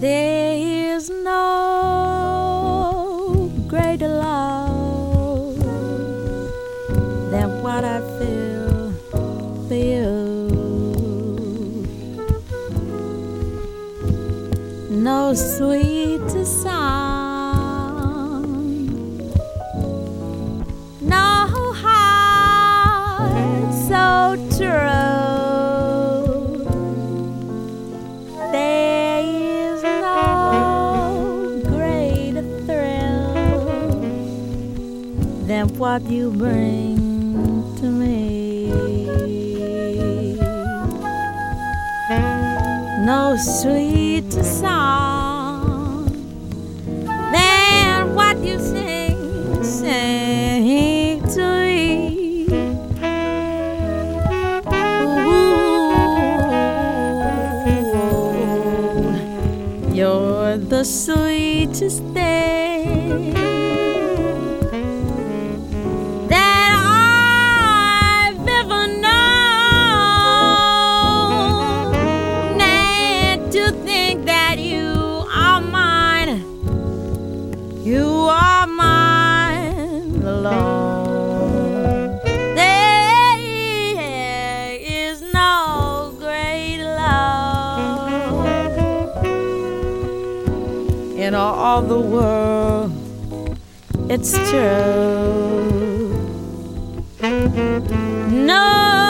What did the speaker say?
There is no greater love than what I feel for you. No sweeter sound, no heart so true. There is no greater thrill than what you bring to me. No sweeter song than what you sing to me. Ooh, you're the sweetest thing that I've ever known, and to think that you are mine alone. There is no great love in all the world. It's true. No